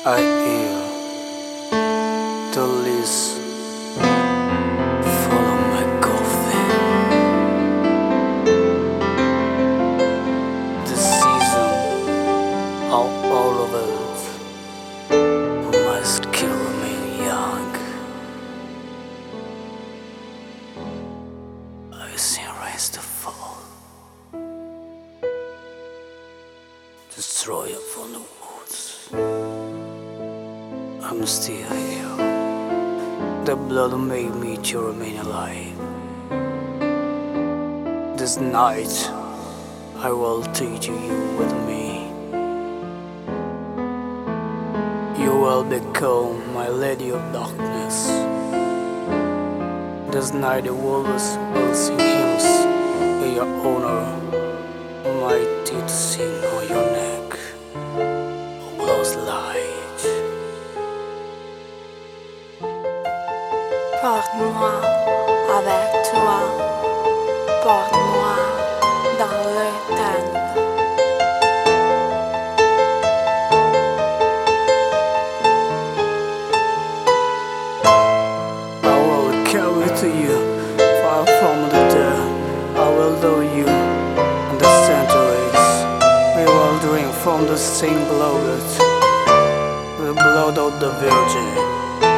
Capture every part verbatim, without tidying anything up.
I hear the leaves follow my coffin. The season all over it must kill me young. I see rains to fall, destroy upon the woods. I'm still here. The blood made me to remain alive. This night I will take you with me. You will become my lady of darkness. This night the wolves will sing hymns in your honor, my teeth sing on your neck. Oh, close light. Porte-moi avec toi, porte-moi dans le ténèbres. I will carry to you, far from the dead. I will lure you in the centuries. We will drink from the same blood, the blood of the Virgin.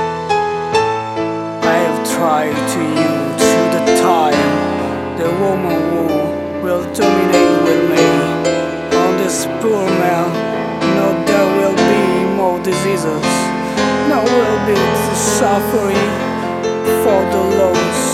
I have tried to you through the time. The woman who will dominate with me. On this poor man, no, there will be more diseases. No will be the suffering for the lost.